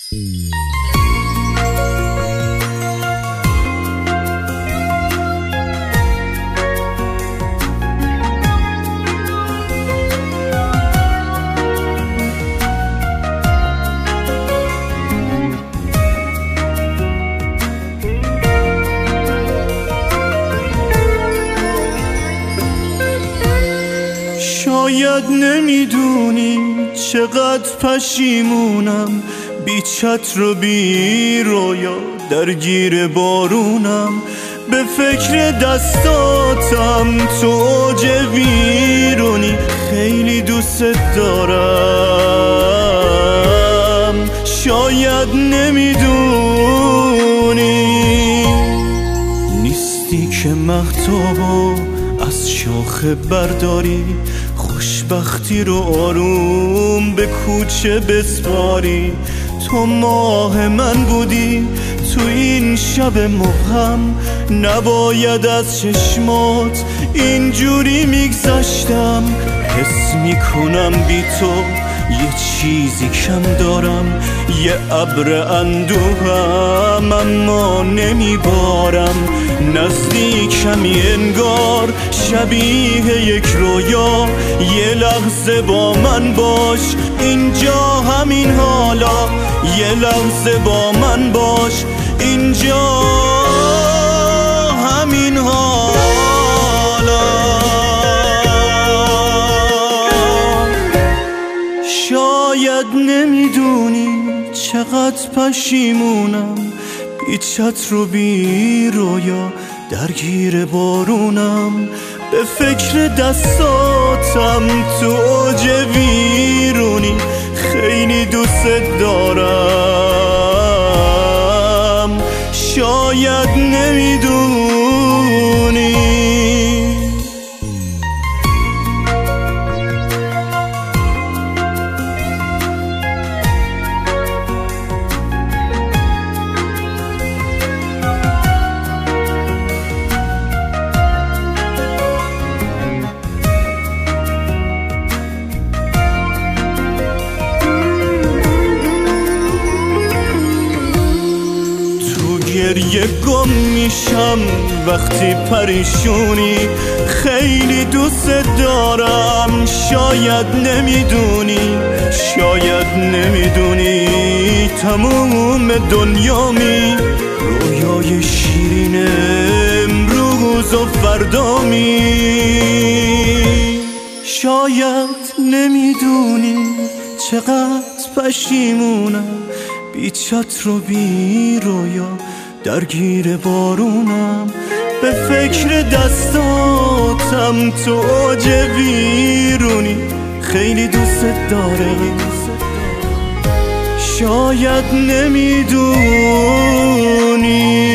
شاید نمیدونی چقدر پشیمونم، بی چتر و بی رویا درگیر بارونم. به فکر دستاتم تو اوج ویرونی، خیلی دوست دارم. شاید نمیدونی نیستی که مهتابو از شاخه برداری، خوشبختی رو آروم به کوچه بسپاری. تو ماه من بودی تو این شب مبهم، نباید از چشمات اینجوری میگذشتم. حس میکنم بی تو یه چیزی کم دارم، یه ابر اندوهم اما نمیبارم. نزدیکمی انگار شبیه یک رویا، یه لحظه با من باش اینجا همین حالا، یه لحظه با من باش اینجا همین حالا. شاید نمیدونی چقدر پشیمونم، بی چتر و بی رویا درگیر بارونم. به فکر دستاتم تو اوج ویرونی، خیلی دوست دارم. شاید نمیدونی گریه گم میشم وقتی پریشونی، خیلی دوست دارم. شاید نمیدونی، شاید نمیدونی تموم دنیامی، رویای شیرین امروز و فردامی. شاید نمیدونی چقدر پشیمونم، بی چتر و بی رویا درگیر بارونم. به فکر دستاتم تو اوج ویرونی، خیلی دوست دارم. شاید نمیدونی